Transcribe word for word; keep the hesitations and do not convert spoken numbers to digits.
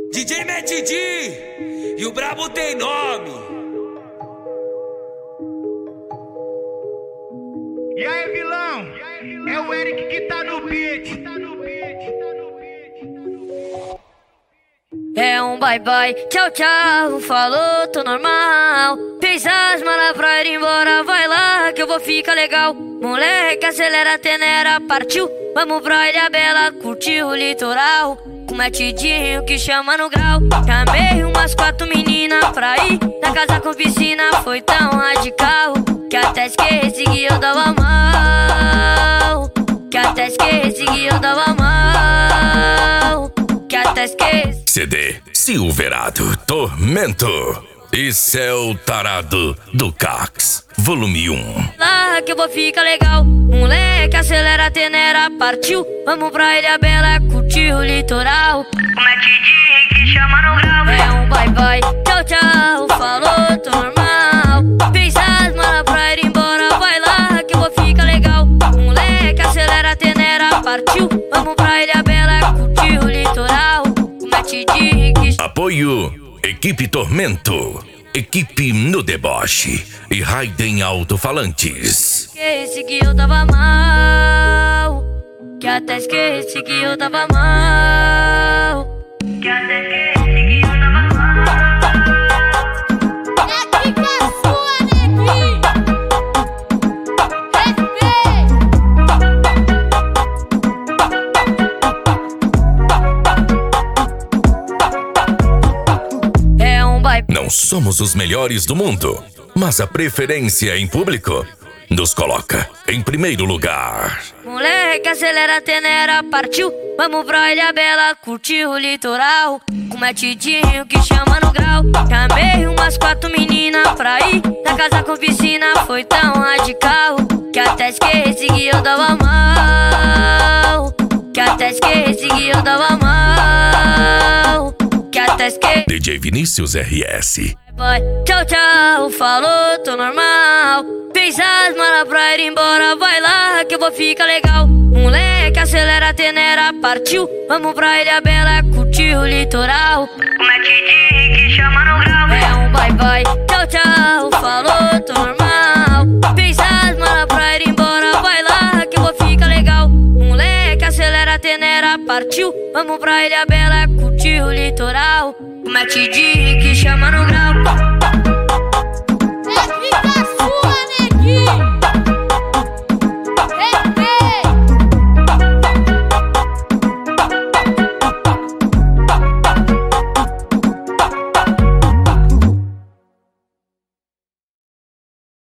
D J Matt D e o brabo tem nome. E aí, vilão? É o Eric que tá no beat. É um bye bye, tchau tchau, falou, tô normal. Fez as malas pra ir embora, vai lá que eu vou ficar legal. Moleque, acelera a tenera, partiu. Vamos pra Ilha Bela, curtir o litoral. Com metidinho que chama no grau. Chamei umas quatro meninas pra ir na casa com piscina. Foi tão radical que até esqueci que eu dava mal. Que até esqueci que eu dava mal. Que até esqueci. C D Silverado Tormento e Céu Tarado do Cax, volume um. Lá que eu vou ficar legal. Moleque, acelera a tenera, partiu. Vamos pra Ilha Bela, curtir o litoral. Com metidinho que chama no grau. É um bye bye, tchau tchau, falou, tô normal. Fez as malas pra ir embora, vai lá que eu vou ficar legal. Moleque, acelera a tenera, partiu. Vamos pra Ilha Bela, curtir o litoral. Com metidinho que... Apoio Equipe Tormento, Equipe no Deboche e Raiden Alto-Falantes. Esqueci que eu tava mal. Que até esqueci que eu tava mal. Que até esqueci que eu tava mal. É que é sua, neguinho. É um bye. Não somos os melhores do mundo, mas a preferência em público nos coloca em primeiro lugar. Moleque, acelera a tenera, partiu. Vamos pra Ilha Bela, curtir o litoral. Com metidinho que chama no grau. Chamei umas quatro meninas pra ir na casa com piscina. Foi tão radical que até esqueci que eu dava mal. Que até esqueci que eu dava mal. Que até esqueci. D J Vinícius R S. Vai, tchau tchau, falou, tô normal. Fez as malas pra ir embora, vai lá que eu vou ficar legal. Moleque, acelera a tenera, partiu. Vamos pra Ilha Bela, curtir o litoral. Com metidinho que chama no grau. É um bye bye, tchau tchau, falou, tô normal. Fez as malas pra ir embora, vai lá que eu vou ficar legal. Moleque, acelera a tenera, partiu. Vamos pra Ilha Bela, curtir o litoral. Com metidinho que chama no grau.